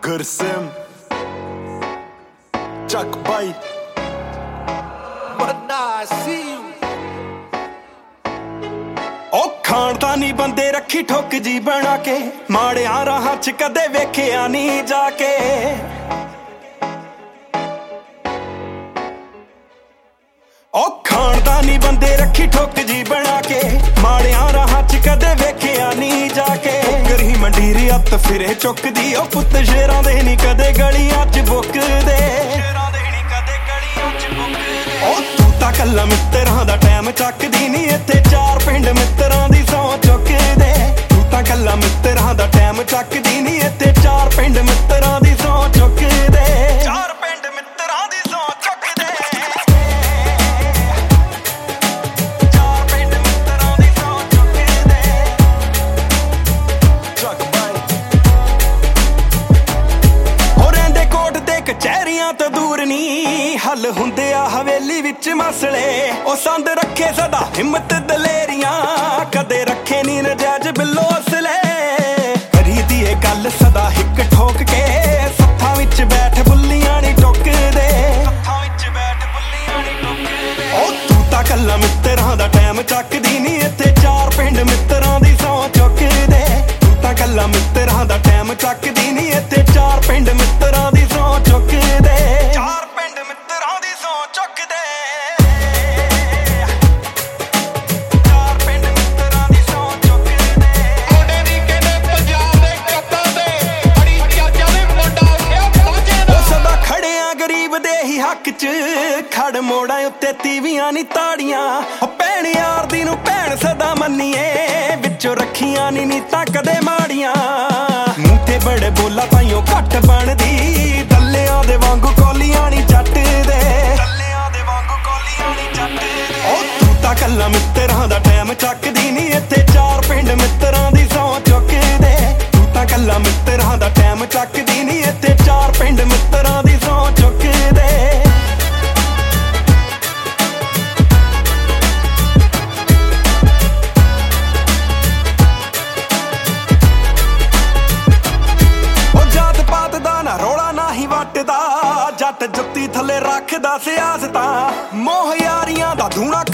ਗੁਰਸਿਮ ਚੱਕ ਬਾਈ ਉਹ ਖਾਨਦਾਨੀ ਬੰਦੇ ਰੱਖੀ ਠੁੱਕ ਜੀ ਬਣਾ ਕੇ, ਮਾੜਿਆਂ ਰਾਹਾਂ 'ਚ ਕਦੇ ਵੇਖਿਆ ਨਹੀਂ ਜਾ ਕੇ। ਉਹ ਖਾਨਦਾਨੀ ਬੰਦੇ ਰੱਖੀ ਠੁੱਕ ਜੀ ਬਣਾ ਕੇ, ਮਾੜਿਆਂ ਰਾਹਾਂ 'ਚ ਕਦੇ ਵੇਖਿਆ ਨਹੀਂ ਜਾ ਕੇ। ਗਰੀ ਮੰਡੀਰ ਅੱਤ ਫਿਰੇ ਚੁੱਕਦੀ, ਉਹ ਪੁੱਤ ਸ਼ੇਰਾਂ ਦੇ ਨਹੀਂ ਕਦੇ ਗਲੀਆਂ 'ਚ ਬੁੱਕਦੇ। ਉਹ ਤੂੰ ਤਾਂ ਕੱਲਾ ਮਿੱਤਰਾਂ ਦਾ ਟਾਈਮ ਚੱਕਦੀ ਨਹੀਂ, ਇੱਥੇ ਚਾਰ ਪਿੰਡ ਮਿੱਤਰਾਂ ਦੀ ਸਹੁੰ ਚੁੱਕਦੇ। ਤੂੰ ਤਾਂ ਕੱਲਾ ਮਿੱਤਰਾਂ ਦਾ ਟਾਈਮ ਚੱਕਦੀ ਨਹੀਂ, ਇੱਥੇ ਚਾਰ ਪਿੰਡ ਮਿੱਤਰਾਂ ਦੀ ਸਹੁੰ ਚੁੱਕਦੇ। ਚਾਰ ਪਿੰਡ ਮਿੱਤਰਾਂ ਦੀ ਸਹੁੰ ਚੁੱਕਦੇ। ਚਾਰ ਪਿੰਡ ਮਿੱਤਰਾਂ ਦੀ ਸਹੁੰ ਚੁੱਕਦੇ। ਚੱਕ ਬਾਈ ਹੋ ਰਹਿੰਦੇ ਕੋਟ ਤੇ ਕਚਹਿਰੀਆਂ ਤੋਂ ਦੂਰ ਨਹੀਂ, ਹੱਲ ਹੁੰਦੇ ਆ ਹਵੇਲੀ ਵਿੱਚ ਮਸਲੇ। ਉਹ ਸੰਦ ਰੱਖੇ ਸਦਾ ਹਿੰਮਤ ਦਲੇਰੀਆਂ, ਕਦੇ ਰੱਖੇ ਨੀ ਨਜਾਇਜ਼ ਬਿੱਲੋ ਅਸਲੇ। ਕਰੀਦੀ ਏ ਗੱਲ ਸਦਾ ਹਿੱਕ ਠੋਕ ਕੇ, ਸੱਥਾਂ ਵਿੱਚ ਬੈਠ ਬੁੱਲੀਆਂ ਨੀ ਟੁੱਕਦੇ। ਸੱਥਾਂ ਵਿੱਚ ਬੈਠ ਬੁੱਲੀਆਂ ਨੀ ਟੁੱਕਦੇ। ਉਹ ਤੂੰ ਤਾਂ ਕੱਲਾ ਮਿੱਤਰਾਂ ਦਾ ਟਾਈਮ ਚੱਕਦੀ ਨੀ, ਇੱਥੇ ਚਾਰ ਪਿੰਡ ਮਿੱਤਰਾਂ ਦੀ ਸਹੁੰ ਚੁੱਕਦੇ। ਤੂੰ ਤਾਂ ਕੱਲਾ ਮਿੱਤਰਾਂ ਦਾ ਟਾਈਮ ਚੱਕਦੀ ਨੀ, ਇੱਥੇ ਚਾਰ ਪਿੰਡ ਮਿੱਤਰਾਂ ਦੀ ਸਹੁੰ ਚੁੱਕਦੇ। ਚਾਰ ਪਿੰਡ ਮਿੱਤਰਾਂ ਦੀ ਸਹੁੰ ਚੁੱਕਦੇ। ਚਾਰ ਪਿੰਡ ਮਿੱਤਰਾਂ ਦੀ ਸਹੁੰ ਚੁੱਕਦੇ। ਮੁੰਡੇ ਦੀ ਕਹਿੰਦੇ ਪੰਜਾਬ ਦੇ ਕੱਪਾਂ ਤੇ ਬੜੀ ਚਾਚਾ ਦੇ ਮੁੰਡਾ ਉੱਠਿਆ ਪਹੁੰਚੇ ਦਾ। ਉਹ ਸਦਾ ਖੜਿਆ ਗਰੀਬ ਦੇ ਹੀ ਹੱਕ 'ਚ, ਖੜ ਮੋੜਾਂ ਉੱਤੇ ਤੀਵੀਆਂ ਨੀ ਤਾੜੀਆਂ। ਉਹ ਭੈਣ ਯਾਰ ਦੀ ਨੂੰ ਭੈਣ ਸਦਾ ਮੰਨੀਏ, ਵਿੱਚੋਂ ਰੱਖੀਆਂ ਨੀ ਨੀਤਾਂ ਕਦੇ ਮਾੜੀਆਂ। ਮੂੰਹ ਤੇ ਬੜੇ ਬੋਲਾ ਤਾਈਓ ਘੱਟ ਬਣਦੀ, ਦੱਲਿਆਂ ਦੇ ਵਾਂਗੂ ਕੋਲੀਆਂ ਨੀ ਚੱਟਦੇ। ਦੱਲਿਆਂ ਦੇ ਵਾਂਗੂ ਕੋਲੀਆਂ ਨੀ ਚੱਟਦੇ। ਉਹ ਤੂੰ ਤਾਂ ਕੱਲਾ ਮਿੱਤਰਾਂ ਦਾ ਟਾਈਮ ਚੱਕਦੀ ਨੀ, ਇੱਥੇ ਚਾਰ ਪਿੰਡ ਮਿੱਤਰਾਂ ਦੀ ਸਹੁੰ ਚੁੱਕਦੇ। ਤੂੰ ਤਾਂ ਕੱਲਾ ਮਿੱਤਰਾਂ ਦਾ ਟਾਈਮ ਚੱਕਦੀ ਨੀ, ਇੱਥੇ ਚਾਰ ਪਿੰਡ ਮਿੱਤਰਾਂ ਦੀ ਸਹੁੰ ਚੁੱਕਦੇ। ਜਾਤ ਪਾਤ ਦਾ ਨਾ ਰੌਲਾ ਨਾ ਹੀ ਵੱਟਦਾ, ਜੱਟ ਜੁੱਤੀ ਥੱਲੇ ਰੱਖਦਾ ਸਿਆਸਤਾਂ। ਮੋਹ ਯਾਰੀਆਂ ਦਾ ਧੂਣਾ